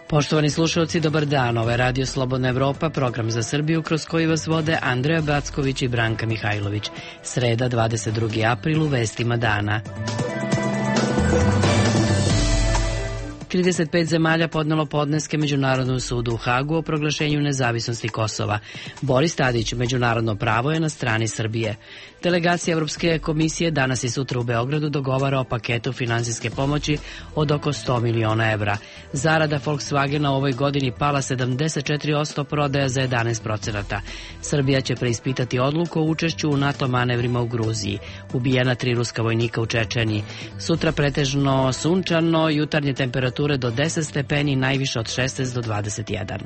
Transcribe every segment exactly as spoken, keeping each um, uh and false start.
Poštovani slušalci, dobar dan. Ovo je Radio Slobodna Evropa, program za Srbiju kroz koji vas vode Andreja Backović i Branka Mihajlović. Sreda, dvadeset drugi april, u vestima dana. trideset pet zemalja podnelo podneske Međunarodnom sudu u Hagu o proglašenju nezavisnosti Kosova. Boris Tadić, međunarodno pravo je na strani Srbije. Delegacija Evropske komisije danas i sutra u Beogradu dogovara o paketu finansijske pomoći od oko sto miliona evra. Zarada Volkswagena u ovoj godini pala sedamdeset četiri posto, prodaja za jedanaest procenata. Srbija će preispitati odluku o učešću u NATO manevrima u Gruziji. Ubijena tri ruska vojnika u Čečeniji. Sutra pretežno sunčano, jutarnje temperature do deset stepeni, najviše od šesnaest do dvadeset jedan.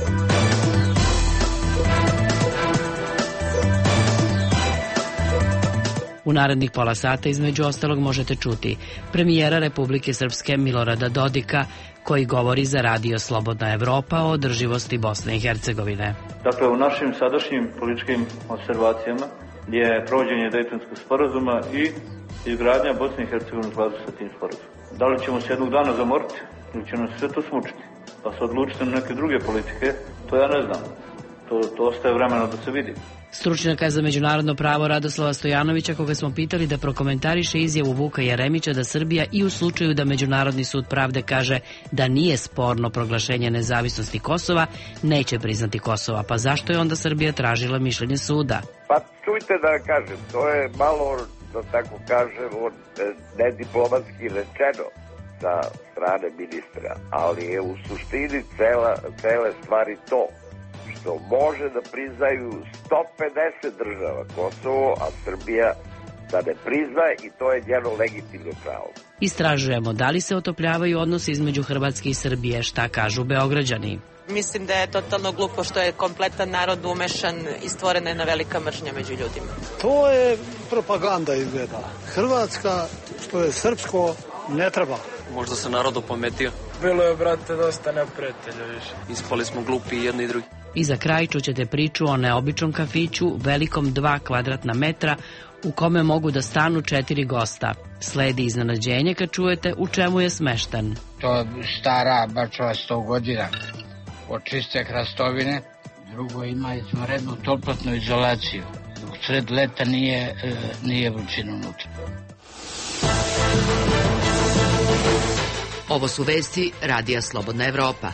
U narednih pola sata između ostalog možete čuti premijera Republike Srpske Milorada Dodika, koji govori za Radio Slobodna Evropa o održivosti Bosne i Hercegovine. Dakle, u našim sadašnjim političkim observacijama je provođenje Dejtonskog sporazuma i izgradnja Bosne i Hercegovine u skladu sa tim sporazumom. Da li ćemo se jednog dana zamoriti ili će nam sve to smučiti, pa se odlučiti na neke druge politike, to ja ne znam. To, to ostaje vremena da se vidi. Stručnjaka za međunarodno pravo Radoslava Stojanovića, koga smo pitali da prokomentariše izjavu Vuka Jeremića da Srbija i u slučaju da Međunarodni sud pravde kaže da nije sporno proglašenje nezavisnosti Kosova, neće priznati Kosova. Pa zašto je onda Srbija tražila mišljenje suda? Pa čujte da kažem, to je malo, da tako kažem, nediplomatski rečeno sa strane ministra, ali je u suštini cela, cele stvari to što može da priznaju sto pedeset država Kosovo, a Srbija da ne priznaje, i to je njeno legitimno pravo. Istražujemo da li se otopljavaju odnosi između Hrvatske i Srbije, šta kažu Beograđani. Mislim da je totalno glupo što je kompletan narod umešan i stvorena jedna velika mržnja među ljudima. To je propaganda izgleda. Hrvatska, što je srpsko, ne treba. Možda se narod opametio. Bilo je, brate, dosta neprijatelja više. Ispali smo glupi i jedni i drugi. I za kraj čućete priču o neobičnom kafiću, velikom dva kvadratna metra, u kome mogu da stanu četiri gosta. Sledi iznenađenje kad čujete u čemu je smešten. To je stara bačova sto godina, od čiste hrastovine. Drugo, ima izvanrednu toplotnu izolaciju. U sred leta nije, e, nije vrućina unutra. Ovo su vesti Radija Slobodna Evropa.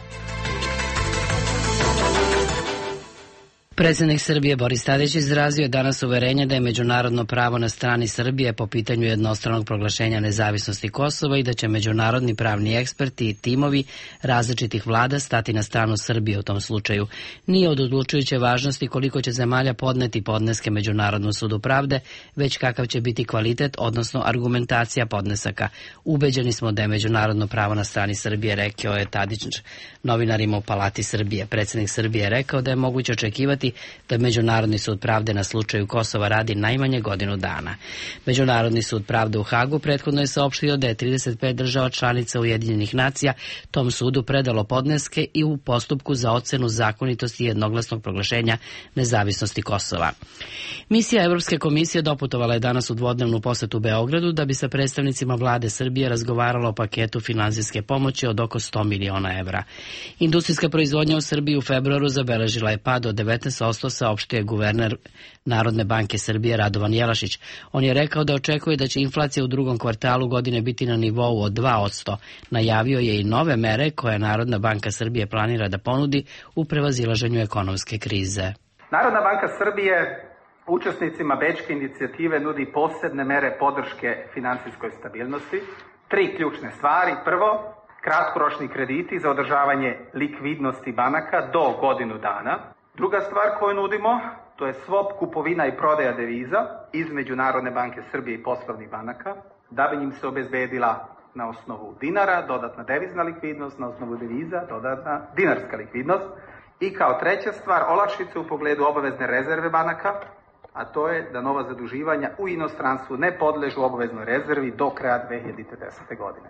Predsjednik Srbije Boris Tadić izrazio danas uverenje da je međunarodno pravo na strani Srbije po pitanju jednostranog proglašenja nezavisnosti Kosova i da će međunarodni pravni eksperti i timovi različitih vlada stati na stranu Srbije u tom slučaju. Nije od odlučujuće važnosti koliko će zemalja podneti podneske Međunarodnom sudu pravde, već kakav će biti kvalitet, odnosno argumentacija podnesaka. Ubeđeni smo da je međunarodno pravo na strani Srbije, rekao je Tadić novinarima u Palati Srbije. Predsjednik Srbije je rekao da je moguće očekivati da Međunarodni sud pravde na slučaju Kosova radi najmanje godinu dana. Međunarodni sud pravde u Hagu prethodno je saopštio da je trideset pet država članica Ujedinjenih nacija tom sudu predalo podneske i u postupku za ocenu zakonitosti jednoglasnog proglašenja nezavisnosti Kosova. Misija Evropske komisije doputovala je danas u dvodnevnu posetu Beogradu da bi sa predstavnicima vlade Srbije razgovarala o paketu finansijske pomoći od oko sto miliona evra. Industrijska proizvodnja u Srbiji u februaru zabeležila je pad od devetnaest posto, saopštio je guverner Narodne banke Srbije Radovan Jelašić. On je rekao da očekuje da će inflacija u drugom kvartalu godine biti na nivou od dva posto. Najavio je i nove mere koje Narodna banka Srbije planira da ponudi u prevazilaženju ekonomske krize. Narodna banka Srbije učesnicima Bečke inicijative nudi posebne mere podrške finansijskoj stabilnosti. Tri ključne stvari. Prvo, kratkoročni krediti za održavanje likvidnosti banaka do godinu dana. Druga stvar koju nudimo, to je swap, kupovina i prodaja deviza između Narodne banke Srbije i poslovnih banaka, da bi im se obezbedila na osnovu dinara dodatna devizna likvidnost, na osnovu deviza dodatna dinarska likvidnost. I kao treća stvar, olakšice u pogledu obavezne rezerve banaka, a to je da nova zaduživanja u inostranstvu ne podležu obaveznoj rezervi do kraja dve hiljade desete. godine.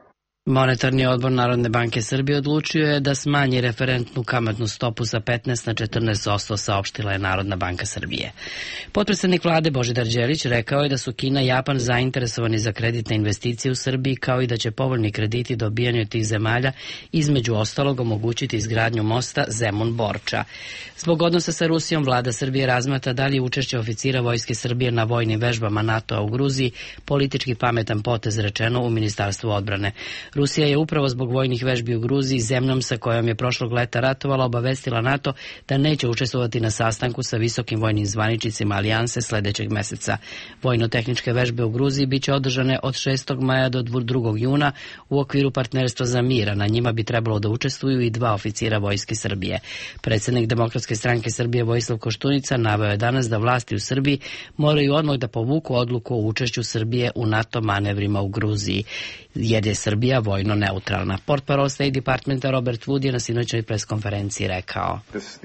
Monetarni odbor Narodne banke Srbije odlučio je da smanji referentnu kamatnu stopu sa petnaest na četrnaest posto, saopštila je Narodna banka Srbije. Potpredsednik vlade Božidar Đelić rekao je da su Kina i Japan zainteresovani za kreditne investicije u Srbiji, kao i da će povoljni krediti dobijani od tih zemalja između ostalog omogućiti izgradnju mosta Zemun-Borča. Zbog odnosa sa Rusijom, vlada Srbije razmatra da li je učešće oficira Vojske Srbije na vojnim vežbama NATO-a u Gruziji politički pametan potez, rečeno u Ministarstvu odbrane. Rusija je upravo zbog vojnih vežbi u Gruziji, zemljom sa kojom je prošlog leta ratovala, obavestila NATO da neće učestvovati na sastanku sa visokim vojnim zvaničnicima alijanse sledećeg meseca. Vojno-tehničke vežbe u Gruziji biće održane od šestog maja do drugog juna u okviru partnerstva za mir, a na njima bi trebalo da učestvuju i dva oficira Vojske Srbije. Predsednik Demokratske stranke Srbije Vojislav Koštunica naveo je danas da vlasti u Srbiji moraju odmah da povuku odluku o učešću Srbije u NATO manevrima u Gruziji, jer je Srbija vojno neutralna. Portparol State Departmenta Robert Wood je na sinoćnoj preskonferenciji rekao: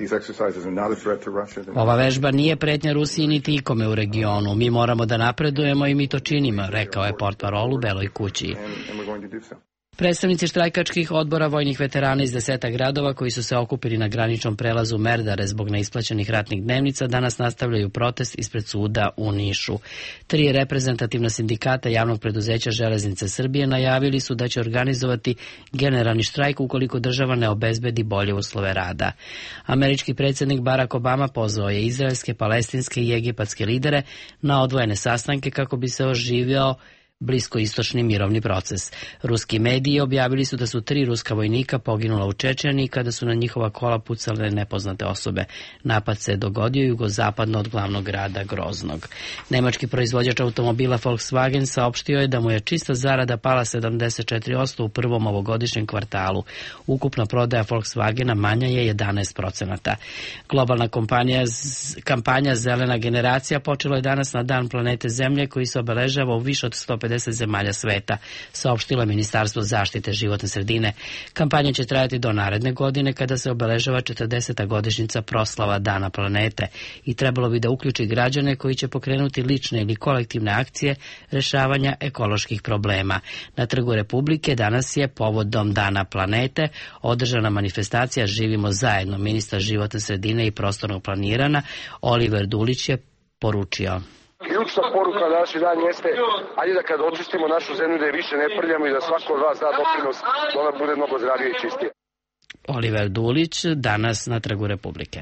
Ova vežba nije pretnja Rusiji niti ikome u regionu. Mi moramo da napredujemo i mi to činimo, rekao je portparol u Beloj kući. Predstavnici štrajkačkih odbora vojnih veterana iz deseta gradova koji su se okupili na graničnom prelazu Merdare zbog neisplaćenih ratnih dnevnica danas nastavljaju protest ispred suda u Nišu. Tri reprezentativna sindikata javnog preduzeća Železnice Srbije najavili su da će organizovati generalni štrajk ukoliko država ne obezbedi bolje uslove rada. Američki predsjednik Barack Obama pozvao je izraelske, palestinske i egipatske lidere na odvojene sastanke kako bi se oživio bliskoistočni mirovni proces. Ruski mediji objavili su da su tri ruska vojnika poginula u Čečeni kada su na njihova kola pucale nepoznate osobe. Napad se dogodio jugozapadno od glavnog grada Groznog. Nemački proizvođač automobila Volkswagen saopštio je da mu je čista zarada pala sedamdeset četiri posto u prvom ovogodišnjem kvartalu. Ukupna prodaja Volkswagena manja je jedanaest procenata. Globalna kompanija, kampanja Zelena generacija počela je danas na Dan planete Zemlje koji se obeležava u više od sto pedeset zemalja sveta, saopštilo je Ministarstvo zaštite životne sredine. Kampanja će trajati do naredne godine kada se obeležava četrdeseta godišnjica proslava Dana planete i trebalo bi da uključi građane koji će pokrenuti lične ili kolektivne akcije rešavanja ekoloških problema. Na Trgu Republike danas je povodom Dana planete održana manifestacija Živimo zajedno. Ministar životne sredine i prostornog planiranja Oliver Dulić je poručio: Ključna poruka na današnji dan jeste, ajde da kad očistimo našu zemlju da je više ne prljamo i da svako od vas da doprinos da ona bude mnogo zdravije i čistije. Oliver Dulić danas na Trgu Republike.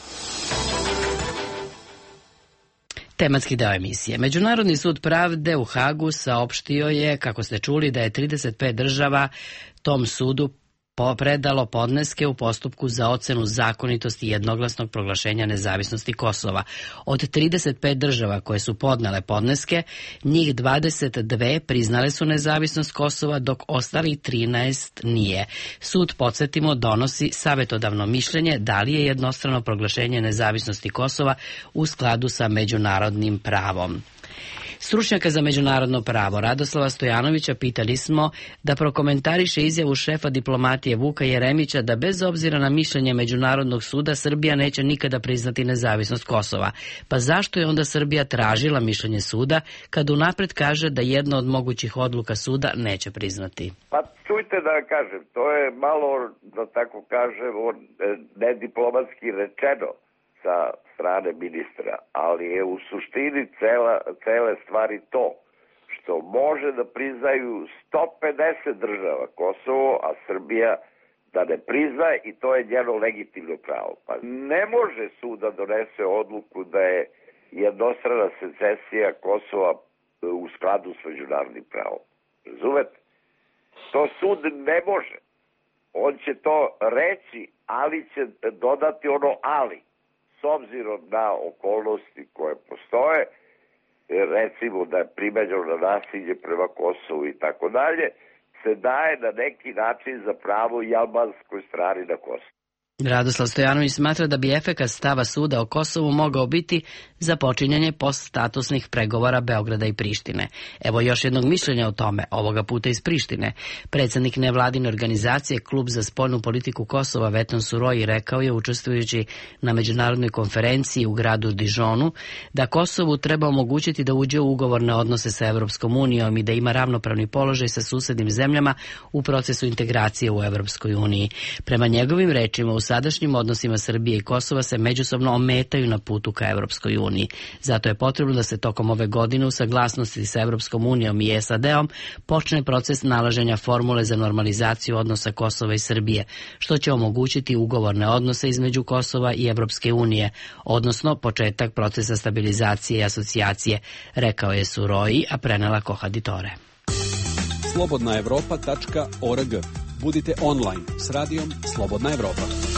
Tematski deo emisije. Međunarodni sud pravde u Hagu saopštio je, kako ste čuli, da je trideset pet država tom sudu predalo podneske u postupku za ocenu zakonitosti jednoglasnog proglašenja nezavisnosti Kosova. Od trideset pet država koje su podnele podneske, njih dvadeset dve priznale su nezavisnost Kosova, dok ostali trinaest nije. Sud, podsjetimo, donosi savjetodavno mišljenje da li je jednostrano proglašenje nezavisnosti Kosova u skladu sa međunarodnim pravom. Stručnjaka za međunarodno pravo Radoslava Stojanovića pitali smo da prokomentariše izjavu šefa diplomatije Vuka Jeremića da bez obzira na mišljenje Međunarodnog suda Srbija neće nikada priznati nezavisnost Kosova. Pa zašto je onda Srbija tražila mišljenje suda kad unapred kaže da jedna od mogućih odluka suda neće priznati? Pa čujte da kažem, to je malo, da tako kažem, nediplomatski rečeno sa strane ministra, ali je u suštini cela, cele stvari to što može da priznaju sto pedeset država Kosovo, a Srbija da ne prizna i to je njeno legitimno pravo. Pa ne može sud da donese odluku da je jednostrana secesija Kosova u skladu s međunarodnim pravom. Razumete? To sud ne može. On će to reći, ali će dodati ono ali. S obzirom na okolnosti koje postoje, recimo da je primenjeno na nasilje prema Kosovu i tako dalje, se daje na neki način za pravo i albanskoj strani na Kosovu. Radoslav Stojanović smatra da bi efekat stava suda o Kosovu mogao biti za počinjanje poststatusnih pregovora Beograda i Prištine. Evo još jednog mišljenja o tome, ovoga puta iz Prištine. Predsednik nevladine organizacije Klub za spoljnu politiku Kosova Veton Suroji rekao je, učestvujući na međunarodnoj konferenciji u gradu Dižonu, da Kosovu treba omogućiti da uđe u ugovorne odnose sa Evropskom unijom i da ima ravnopravni položaj sa susednim zemljama u procesu integracije u Evropskoj uniji. Prema njegovim rečima, u sadašnjim odnosima Srbije i Kosova se međusobno ometaju na putu ka Evropskoj uniji. Zato je potrebno da se tokom ove godine u saglasnosti sa Evropskom unijom i S A D-om počne proces nalaženja formule za normalizaciju odnosa Kosova i Srbije, što će omogućiti ugovorne odnose između Kosova i Evropske unije, odnosno početak procesa stabilizacije i asocijacije, rekao je Suroji, a prenela Kohaditore. slobodna evropa tačka org. Budite online s radijom Slobodna Evropa.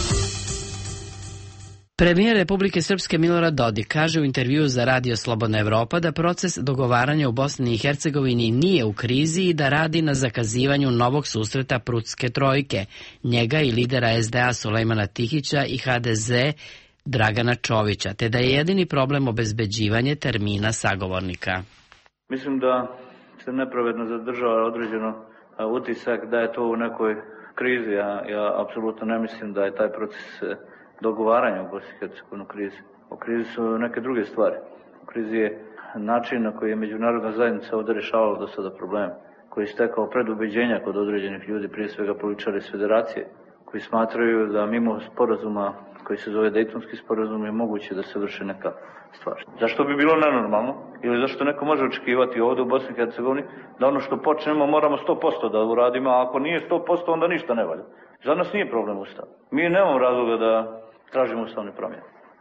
Premijer Republike Srpske Milorad Dodik kaže u intervjuu za radio Slobodna Evropa da proces dogovaranja u Bosni i Hercegovini nije u krizi i da radi na zakazivanju novog susreta Prutske trojke, njega i lidera S D A Sulejmana Tihića i H D Z Dragana Čovića, te da je jedini problem obezbeđivanje termina sagovornika. Mislim da se nepravedno zadržava određeno utisak da je to u nekoj krizi. Ja, ja apsolutno ne mislim da je taj proces dogovaranja u Bosni i Hercegovini u krizi. U krizi su neke druge stvari. U krizi je način na koji je međunarodna zajednica ovdje rješavala do sada probleme, koji je stekao predubeđenja kod određenih ljudi, prije svega političara iz federacije, koji smatraju da mimo sporazuma koji se zove Dejtonski sporazum je moguće da se vrše neka stvar. Zašto bi bilo nenormalno ili zašto neko može očekivati ovdje u Bosni i Hercegovini da ono što počnemo moramo sto posto da uradimo, a ako nije sto posto onda ništa ne valja. Za nas nije problem Ustav. Mi nemamo razloga da tražimo ustavne promjene.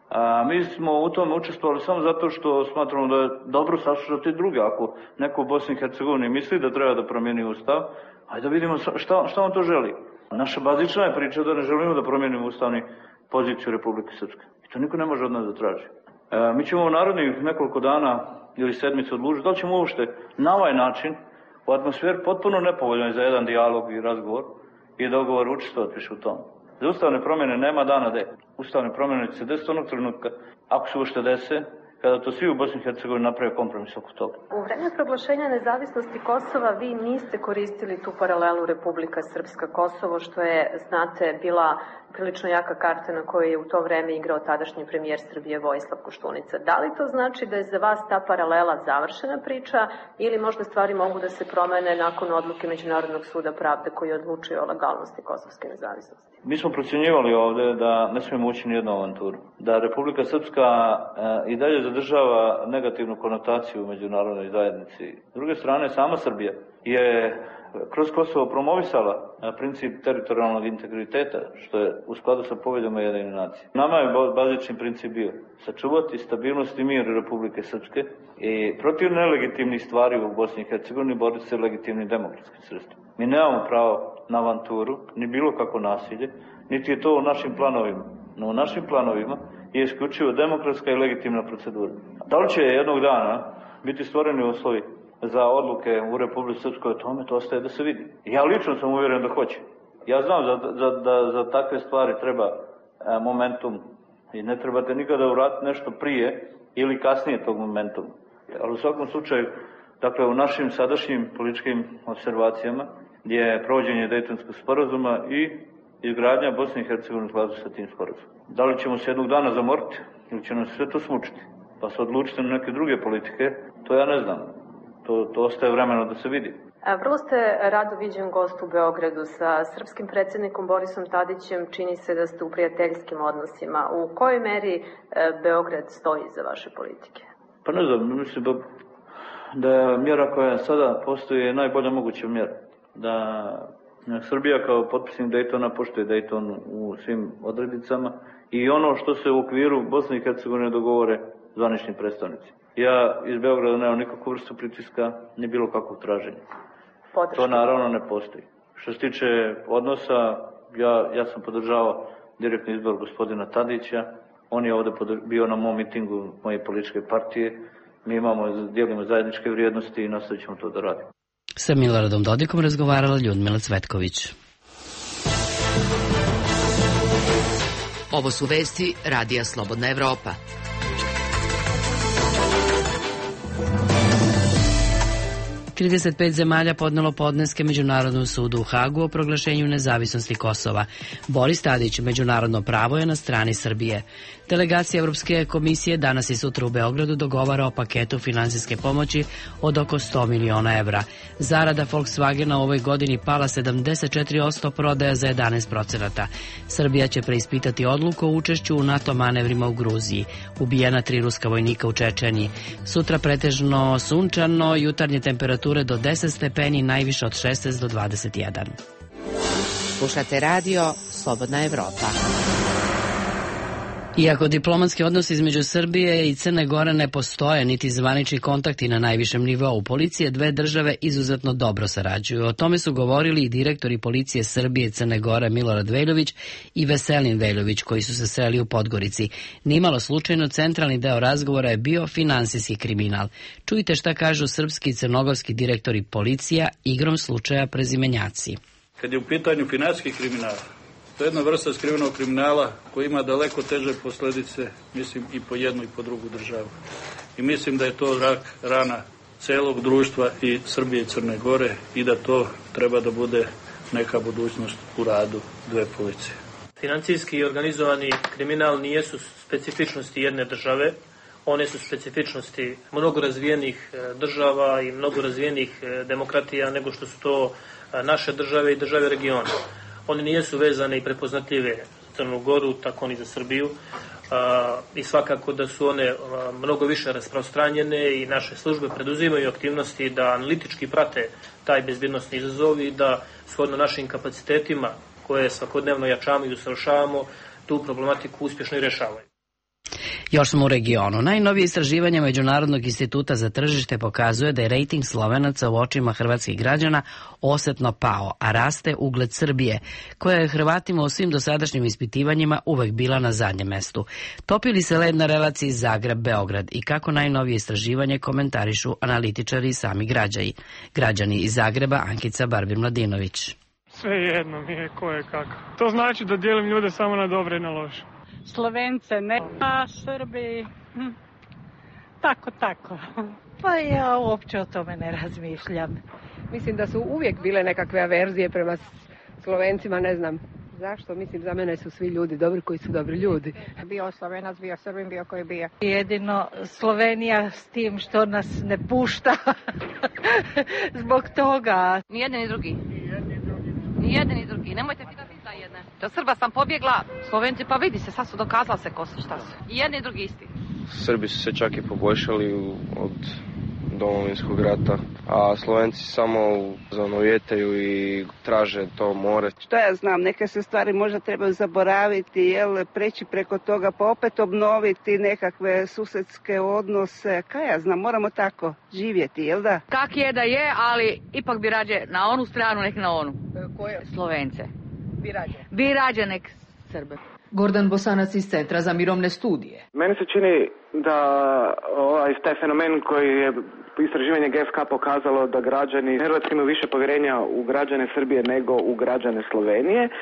A mi smo u tome učestvovali samo zato što smatramo da je dobro saslušati druge. Ako neko u Bosni i Hercegovini misli da treba da promijeni Ustav, hajde da vidimo šta, šta on to želi. Naša bazična je priča da ne želimo da promijenimo ustavni poziciju Republike Srpske. I to niko ne može od nas da traži. E, mi ćemo u narednih nekoliko dana ili sedmice odlučiti da li ćemo uopšte na ovaj način u atmosferi potpuno nepovoljnoj za jedan dijalog i razgovor i dogovor učestvovati više u tom. Za ustavne promjene nema dana D. Ustavne promjene će se desiti onog trenutka, ako se uopšte dese, kada to svi u Bosni i Hercegovini naprave kompromis oko toga. U vreme proglašenja nezavisnosti Kosova vi niste koristili tu paralelu Republika Srpska Kosovo, što je, znate, bila prilično jaka karta na kojoj je u to vreme igrao tadašnji premijer Srbije Vojislav Koštunica. Da li to znači da je za vas ta paralela završena priča ili možda stvari mogu da se promene nakon odluke Međunarodnog suda pravde koji odlučuje o legalnosti kosovske nezavisnosti? Mi smo procjenjivali ovdje da ne smijemo ući ni jednu avanturu. Da Republika Srpska e, i dalje zadržava negativnu konotaciju u međunarodnoj zajednici. S druge strane, sama Srbija je kroz Kosovo promovisala princip teritorijalnog integriteta, što je u skladu sa poveljom Ujedinjenih nacija. Nama je bazični princip bio sačuvati stabilnost i mir Republike Srpske i protiv nelegitimnih stvari u Bosni i Hercegovini boriti se legitimnim demokratskim sredstvima. Mi nemamo pravo na avanturu, ni bilo kako nasilje, niti je to u našim planovima. No u našim planovima je isključivo demokratska i legitimna procedura. Da li će jednog dana biti stvoreni uslovi za odluke u Republici Srpskoj o tome, to ostaje da se vidi. Ja lično sam uvjeren da hoće. Ja znam da za, da za takve stvari treba e, momentum i ne trebate nikada uraditi nešto prije ili kasnije tog momentum. Ali u svakom slučaju, dakle u našim sadašnjim političkim observacijama je provođenje Dejtonskog sporazuma i izgradnja Bosne i Hercegovine u skladu sa tim sporazumom. Da li ćemo se jednog dana zamoriti ili će nam sve to smučiti, pa se odlučiti na neke druge politike, to ja ne znam. To, to ostaje vremena da se vidi. A vrlo ste rado viđen gost u Beogradu sa srpskim predsjednikom Borisom Tadićem. Čini se da ste u prijateljskim odnosima. U kojoj meri e, Beograd stoji za vaše politike? Pa ne znam, mislim da, da je mjera koja sada postoji je najbolja moguća mjera. Da Srbija kao potpisnik Dejtona poštuje Dejton u svim odrednicama i ono što se u okviru Bosne i Hercegovine dogovore zvanični predstavnici. Ja iz Beograda nemam nikakvu vrstu pritiska, ni bilo kakvog traženja. Podrška. To naravno ne postoji. Što se tiče odnosa, ja, ja sam podržavao direktni izbor gospodina Tadića. On je ovdje bio na mom mitingu moje političke partije. Mi imamo, dijelimo zajedničke vrijednosti i nastavit ćemo to da radimo. Sa Miloradom Dodikom razgovarala Ljudmila Cvetković. Ovo su vesti Radija Slobodna Evropa. trideset pet zemalja podnelo podneske Međunarodnom sudu u Hagu o proglašenju nezavisnosti Kosova. Boris Tadić, međunarodno pravo je na strani Srbije. Delegacija Evropske komisije danas i sutra u Beogradu dogovara o paketu finansijske pomoći od oko sto miliona evra. Zarada Volkswagena u ovoj godini pala sedamdeset četiri posto, prodaja za jedanaest procenata. Srbija će preispitati odluku o učešću u NATO manevrima u Gruziji. Ubijena tri ruska vojnika u Čečeniji. Sutra pretežno sunčano, jutarnje temperature do deset stepeni, najviše od šesnaest do dvadeset jedan. Slušate radio Slobodna Evropa. Iako diplomatski odnosi između Srbije i Crne Gore ne postoje, niti zvanični kontakti na najvišem nivou, policije dve države izuzetno dobro sarađuju. O tome su govorili i direktori policije Srbije i Crne Gore Milorad Veljović i Veselin Veljović, koji su se sreli u Podgorici. Nimalo slučajno, centralni deo razgovora je bio finansijski kriminal. Čujte šta kažu srpski i crnogorski direktori policija, igrom slučaja prezimenjaci. Kad je u pitanju finansijski kriminal, to je jedna vrsta skrivenog kriminala koji ima daleko teže posljedice, mislim, i po jednu i po drugu državu. I mislim da je to rak rana celog društva i Srbije i Crne Gore i da to treba da bude neka budućnost u radu dve policije. Financijski i organizovani kriminal nijesu specifičnosti jedne države, one su specifičnosti mnogo razvijenih država i mnogo razvijenih demokratija nego što su to naše države i države regiona. One nijesu vezane i prepoznatljive za Crnu Goru, tako ni za Srbiju, a, i svakako da su one a, mnogo više rasprostranjene i naše službe preduzimaju aktivnosti da analitički prate taj bezbjednosni izazov i da shodno našim kapacitetima koje svakodnevno jačamo i usavršavamo tu problematiku uspješno i rješavaju. Još smo u regionu. Najnovije istraživanje Međunarodnog instituta za tržište pokazuje da je rejting Slovenaca u očima hrvatskih građana osetno pao, a raste ugled Srbije, koja je Hrvatima u svim dosadašnjim ispitivanjima uvek bila na zadnjem mestu. Topi li se led na relaciji Zagreb-Beograd i kako najnovije istraživanje komentarišu analitičari i sami građani. Građani iz Zagreba, Ankica Barbir-Mladinović. Sve jedno mi je ko je kako. To znači da dijelim ljude samo na dobre i na loše. Slovence ne, a Srbi, hm, tako, tako. Pa ja uopće o tome ne razmišljam. Mislim da su uvijek bile nekakve averzije prema Slovencima, ne znam zašto. Mislim, za mene su svi ljudi dobri koji su dobri ljudi. Bio Slovenac, bio Srbin, bio koji bio. Jedino Slovenija s tim što nas ne pušta zbog toga. Ni jedni ni drugi. Ni jedni ni drugi. Nemojte ti da vi za jedne. Do Srba sam pobjegla, Slovenci pa vidi se, sad su dokazali se ko su šta su. I jedni i drugi isti. Srbi su se čak i poboljšali od Domovinskog rata, a Slovenci samo zanovijetaju i traže to more. Što ja znam, neke se stvari možda trebaju zaboraviti, jel, preći preko toga, pa opet obnoviti nekakve susedske odnose. Kaj ja znam, moramo tako živjeti, jel da? Kak je da je, ali ipak bi rađe na onu stranu, nek na onu. Koje? Slovence. Bi rađe? Bi rađe nek Srbe. Gordan Bosanac iz Centra za mirovne studije. Meni se čini da ovaj taj fenomen koji je istraživanje G F K pokazalo da građani Hrvatske imaju više povjerenja u građane Srbije nego u građane Slovenije, e,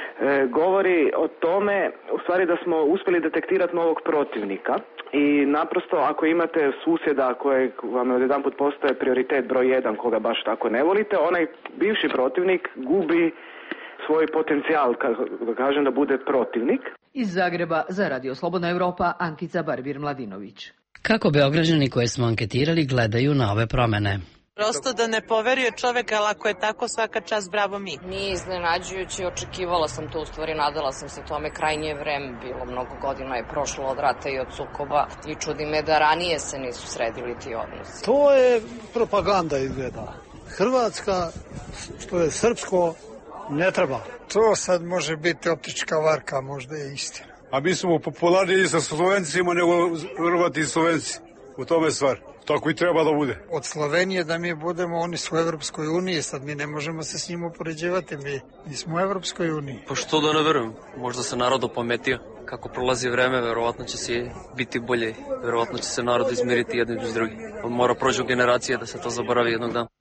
govori o tome u stvari da smo uspjeli detektirati novog protivnika i naprosto ako imate susjeda kojeg vam odjedanput postaje prioritet broj jedan koga baš tako ne volite, onaj bivši protivnik gubi svoj potencijal, da kažem, da bude protivnik. Iz Zagreba za Radio Slobodna Evropa, Ankica Barbir-Mladinović. Kako Beograđani koje smo anketirali gledaju na ove promene? Prosto da ne poveruje čovek, ali ako je tako, svaka čast, bravo mi. Nije iznenađujući, očekivala sam to, u stvari nadala sam se tome, krajnje vreme bilo, mnogo godina je prošlo od rata i od sukoba i čudi me da ranije se nisu sredili ti odnosi. To je propaganda izgleda. Hrvatska, što je srpsko, ne treba. To sad može biti optička varka, možda je istina. A mi smo popularniji sa Slovencima nego Hrvati i Slovenci. U tome stvar. Tako i treba da bude. Od Slovenije da mi budemo, oni su u Evropskoj uniji, sad mi ne možemo se s njim upoređivati, mi, mi smo u Evropskoj uniji. Pa što da ne verujem, možda se narod opametio. Kako prolazi vreme, verovatno će se biti bolje. Verovatno će se narod izmiriti jedni uz drugi. On mora prođu generacije da se to zaboravi jednog dana.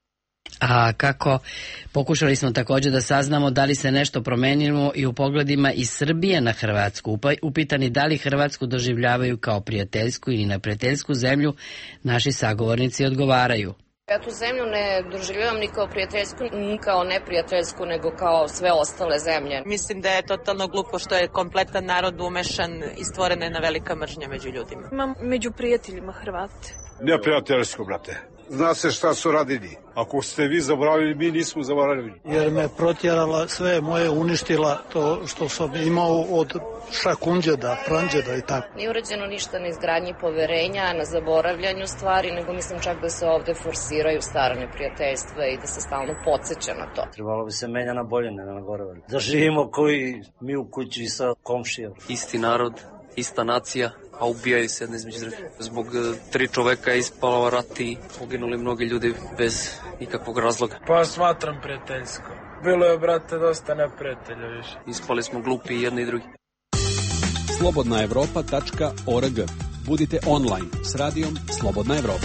A kako, pokušali smo također da saznamo da li se nešto promenilo i u pogledima iz Srbije na Hrvatsku. Upitani da li Hrvatsku doživljavaju kao prijateljsku ili neprijateljsku zemlju, naši sagovornici odgovaraju. Ja tu zemlju ne doživljavam ni kao prijateljsku, ni kao neprijateljsku, nego kao sve ostale zemlje. Mislim da je totalno glupo što je kompletan narod umešan i stvorena jedna velika mržnja među ljudima. Imam među prijateljima Hrvate. Neprijateljsko, brate. Zna se šta su radili. Ako ste vi zaboravili, mi nismo zaboravili. Jer me protjerala, sve moje uništila to što sam imao od šakunđeda, pranđeda i tako. Nije urađeno ništa na izgradnji poverenja, na zaboravljanju stvari, nego mislim čak da se ovde forsiraju stara neprijateljstva i da se stalno podsjeća na to. Trebalo bi se menja na bolje, ne na gore. Da živimo koji mi u kući sa komšijom. Isti narod, ista nacija, a ubijaju se jedne između drugih. Zbog tri čoveka je ispalo rat i poginuli mnogi ljudi bez ikakvog razloga. Pa smatram prijateljsko. Bilo je, brate, dosta neprijatelja više. Ispali smo glupi i jedni i drugi. slobodna evropa tačka org. Budite online s radijom Slobodna Evropa.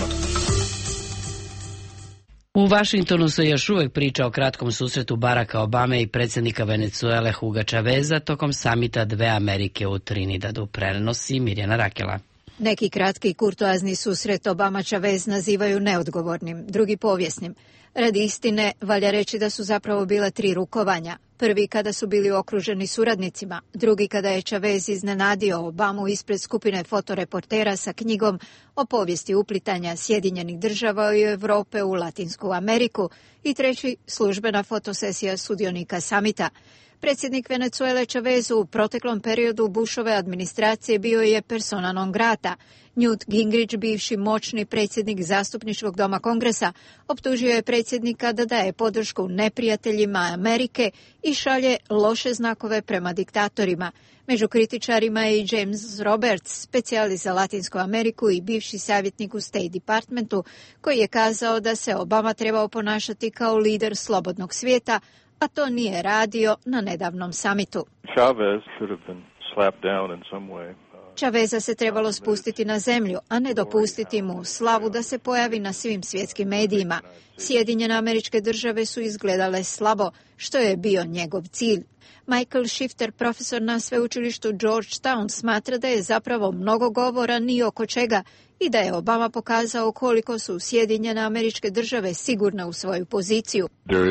U Vašingtonu se još uvek priča o kratkom susretu Baracka Obame i predsjednika Venezuele Huga Chaveza tokom samita dve Amerike u Trinidadu. Prenosi Mirjana Rakela. Neki kratki kurtoazni susret Obama-Chavez nazivaju neodgovornim, drugi povijesnim. Radi istine, valja reći da su zapravo bila tri rukovanja. Prvi kada su bili okruženi suradnicima, drugi kada je Chavez iznenadio Obamu ispred skupine fotoreportera sa knjigom o povijesti uplitanja Sjedinjenih država i Europe u Latinsku Ameriku i treći službena fotosesija sudionika samita. Predsjednik Venezuele Chavez u proteklom periodu Bushove administracije bio je persona non grata. Newt Gingrich, bivši moćni predsjednik zastupničkog doma Kongresa, optužio je predsjednika da daje podršku neprijateljima Amerike i šalje loše znakove prema diktatorima. Među kritičarima je i James Roberts, specijalist za Latinsku Ameriku i bivši savjetnik u State Departmentu, koji je kazao da se Obama trebao ponašati kao lider slobodnog svijeta, a to nije radio na nedavnom samitu. Chavez should have been slapped down in some way. Chaveza se trebalo spustiti na zemlju, a ne dopustiti mu slavu da se pojavi na svim svjetskim medijima. Sjedinjene Američke Države su izgledale slabo, što je bio njegov cilj. Michael Shifter, profesor na sveučilištu Georgetown, smatra da je zapravo mnogo govora ni oko čega i da je Obama pokazao koliko su Sjedinjene Američke Države sigurne u svoju poziciju.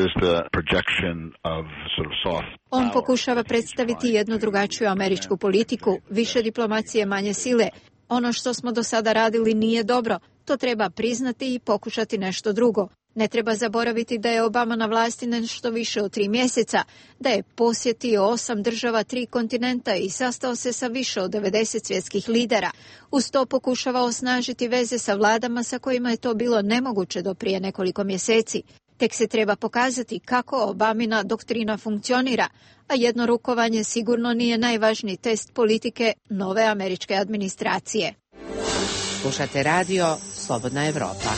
On pokušava predstaviti jednu drugačiju američku politiku, više diplomacije, manje sile. Ono što smo do sada radili nije dobro, to treba priznati i pokušati nešto drugo. Ne treba zaboraviti da je Obama na vlasti nešto više od tri mjeseca, da je posjetio osam država, tri kontinenta i sastao se sa više od devedeset svjetskih lidera. Uz to pokušava osnažiti veze sa vladama sa kojima je to bilo nemoguće do prije nekoliko mjeseci. Tek se treba pokazati kako Obamina doktrina funkcionira, a jedno rukovanje sigurno nije najvažniji test politike nove američke administracije. Slušate radio Slobodna Evropa.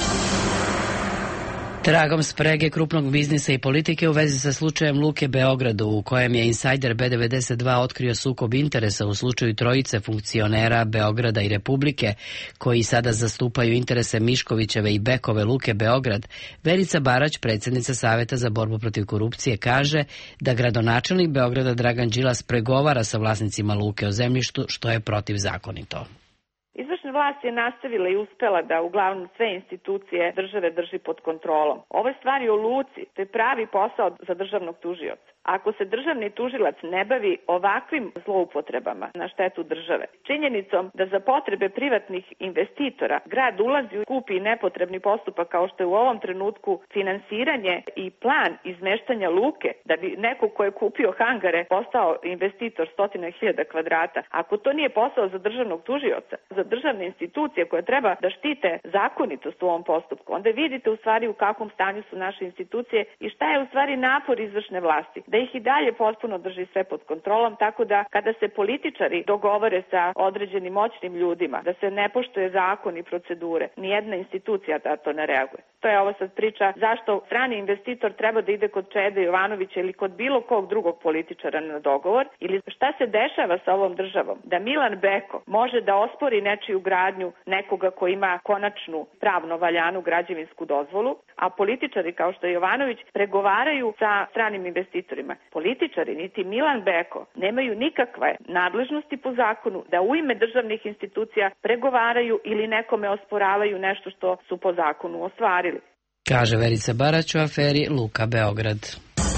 Tragom sprege krupnog biznisa i politike u vezi sa slučajem Luke Beogradu, u kojem je insajder B devedeset dva otkrio sukob interesa u slučaju trojice funkcionera Beograda i Republike, koji sada zastupaju interese Miškovićeve i Bekove Luke Beograd, Verica Barać, predsjednica Saveta za borbu protiv korupcije, kaže da gradonačelnik Beograda Dragan Đilas pregovara sa vlasnicima Luke o zemljištu, što je protivzakonito. Izvršna vlast je nastavila i uspela da uglavnom sve institucije države drži pod kontrolom. Ove stvari o Luci, to je pravi posao za državnog tužioca. Ako se državni tužilac ne bavi ovakvim zloupotrebama na štetu države, činjenicom da za potrebe privatnih investitora grad ulazi u skupi i nepotrebni postupak kao što je u ovom trenutku finansiranje i plan izmeštanja luke, da bi neko ko je kupio hangare postao investitor stotina hiljada kvadrata, ako to nije posao za državnog tužioca, za državne institucije koje treba da štite zakonitost u ovom postupku, onda vidite u stvari u kakvom stanju su naše institucije i šta je u stvari napor izvršne vlasti, da ih i dalje potpuno drži sve pod kontrolom, tako da kada se političari dogovore sa određenim moćnim ljudima, da se ne poštuje zakon i procedure, nijedna institucija da to ne reaguje. To je ovo sad priča zašto strani investitor treba da ide kod Čede Jovanovića ili kod bilo kog drugog političara na dogovor, ili šta se dešava sa ovom državom, da Milan Beko može da ospori nečiju gradnju nekoga ko ima konačnu pravno valjanu građevinsku dozvolu, a političari kao što je Jovanović pregovaraju sa stranim investitorima. Političari, niti Milan Beko, nemaju nikakve nadležnosti po zakonu da u ime državnih institucija pregovaraju ili nekome osporavaju nešto što su po zakonu ostvarili. Kaže Verica Barać o aferi Luka Beograd.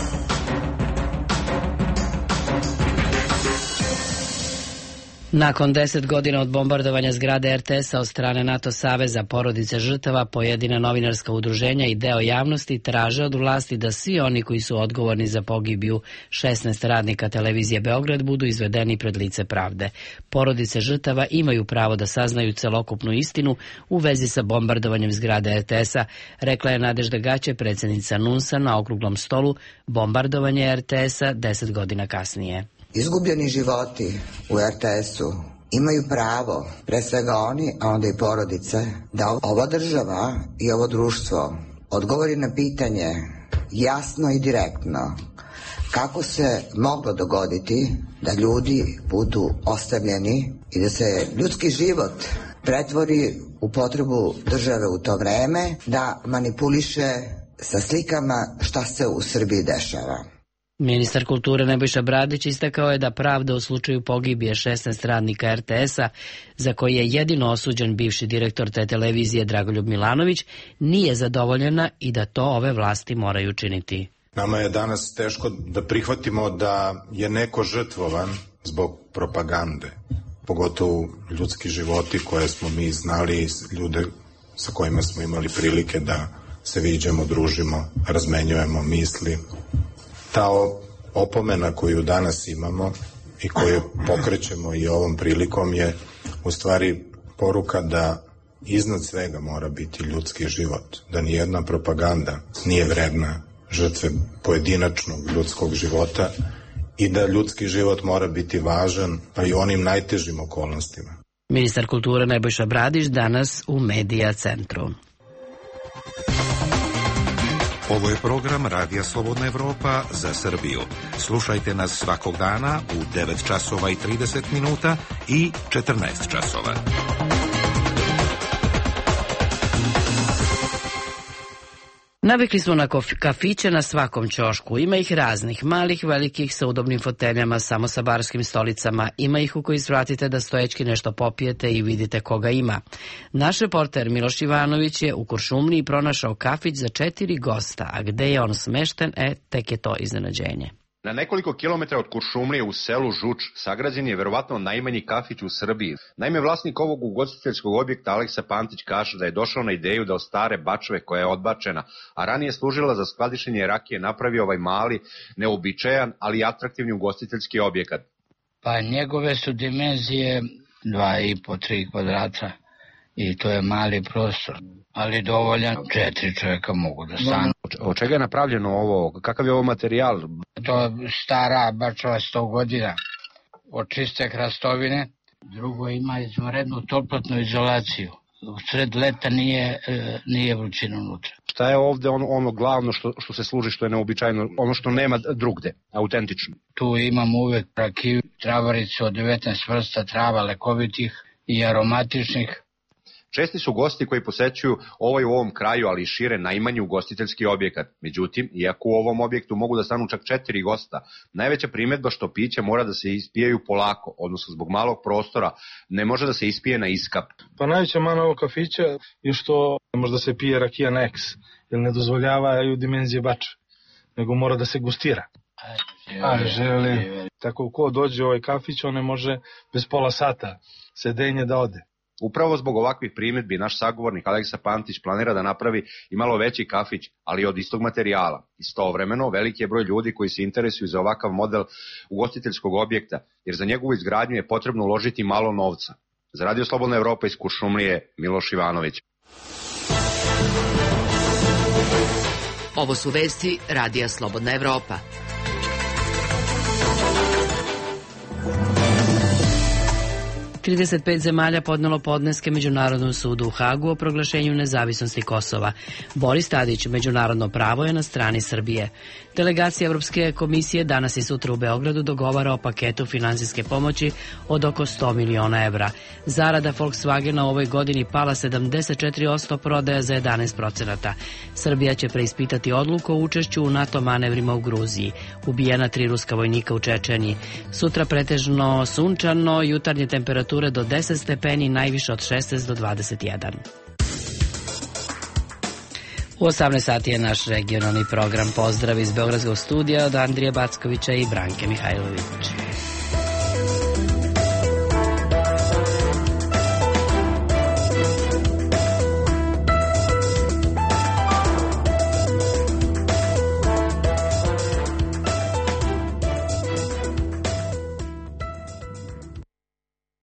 Nakon deset godina od bombardovanja zgrade er te es a od strane NATO saveza, porodice žrtava, pojedina novinarska udruženja i deo javnosti traže od vlasti da svi oni koji su odgovorni za pogibiju šesnaest radnika televizije Beograd budu izvedeni pred lice pravde. Porodice žrtava imaju pravo da saznaju celokupnu istinu u vezi sa bombardovanjem zgrade er te es a, rekla je Nadežda Gaće, predsjednica NUNS-a na okruglom stolu bombardovanje er te es a deset godina kasnije. Izgubljeni životi u er te es u imaju pravo, pre svega oni, a onda i porodice, da ova država i ovo društvo odgovori na pitanje jasno i direktno kako se moglo dogoditi da ljudi budu ostavljeni i da se ljudski život pretvori u potrebu države u to vreme da manipuliše sa slikama šta se u Srbiji dešava. Ministar kulture Nebojša Bradić istakao je da pravda u slučaju pogibije šesnaest radnika er te es a, za koji je jedino osuđen bivši direktor te televizije Dragoljub Milanović, nije zadovoljena i da to ove vlasti moraju činiti. Nama je danas teško da prihvatimo da je neko žrtvovan zbog propagande, pogotovo ljudski životi koje smo mi znali, ljude sa kojima smo imali prilike da se viđamo, družimo, razmenjujemo misli. Ta opomena koju danas imamo i koju pokrećemo i ovom prilikom je u stvari poruka da iznad svega mora biti ljudski život, da nijedna propaganda nije vredna žrtve pojedinačnog ljudskog života i da ljudski život mora biti važan pa i onim najtežim okolnostima. Ministar kulture Nebojša Bradić danas u Medija centru. Ovo je program Radija Slobodna Evropa za Srbiju. Slušajte nas svakog dana u devet časova i trideset minuta i četrnaest časova. Navikli smo na kafiće na svakom ćošku. Ima ih raznih, malih, velikih, sa udobnim foteljama, samo sa barskim stolicama. Ima ih u koji svratite da stojećki nešto popijete i vidite koga ima. Naš reporter Miloš Ivanović je u Kuršumliji pronašao kafić za četiri gosta, a gde je on smešten, e, tek je to iznenađenje. Na nekoliko kilometara od Kuršumlije u selu Žuč sagrađen je verovatno najmanji kafić u Srbiji. Naime, vlasnik ovog ugostiteljskog objekta Aleksa Pantić kaže da je došao na ideju da od stare bačve koja je odbačena, a ranije služila za skladištenje rakije, napravi ovaj mali, neobičajan, ali atraktivni ugostiteljski objekat. Pa njegove su dimenzije dva i po, tri kvadrata i to je mali prostor, ali dovoljan, četiri čovjeka mogu da stanu. Od čega je napravljeno ovo? Kakav je ovo materijal? To je stara bačva sto godina, od čiste hrastovine. Drugo, ima izvanrednu toplotnu izolaciju. U sred leta nije, nije vrućina unutra. Šta je ovde ono, ono glavno što, što se služi, što je neobičajno, ono što nema drugde, autentično? Tu imam uvek rakiju, travaricu od devetnaest vrsta trava lekovitih i aromatičnih. Česti su gosti koji posećuju ovaj u ovom kraju, ali i šire, najmanji ugostiteljski objekat. Međutim, iako u ovom objektu mogu da stanu čak četiri gosta, najveća primedba što piće mora da se ispijaju polako, odnosno zbog malog prostora ne može da se ispije na iskap. Pa najveća mana ovog kafića je što ne može da se pije rakija na eks, jer ne dozvoljavaju dimenzije bače, nego mora da se gustira. A, želi. Tako ko dođe u ovaj kafić, on ne može bez pola sata sedenje da ode. Upravo zbog ovakvih primjedbi naš sagovornik Aleksa Pantić planira da napravi i malo veći kafić, ali od istog materijala. Istovremeno, veliki je broj ljudi koji se interesuju za ovakav model ugostiteljskog objekta, jer za njegovu izgradnju je potrebno uložiti malo novca. Za Radio Slobodna Evropa iz Kuršumlije, Miloš Ivanović. Ovo su vesti Radija Slobodna Evropa. trideset pet zemalja podnelo podneske Međunarodnom sudu u Hagu o proglašenju nezavisnosti Kosova. Boris Tadić, međunarodno pravo je na strani Srbije. Delegacija Evropske komisije danas i sutra u Beogradu dogovara o paketu finansijske pomoći od oko sto miliona evra. Zarada Volkswagena u ovoj godini pala sedamdeset četiri posto, prodaja za jedanaest procenata. Srbija će preispitati odluku o učešću u NATO manevrima u Gruziji. Ubijena tri ruska vojnika u Čečeniji. Sutra pretežno sunčano, jutarnje temperature do deset stepeni, najviše od šesnaest do dvadeset jedan. U osamnaest sati je naš regionalni program. Pozdrav iz Beogradskog studija od Andrije Backovića i Branke Mihajlović.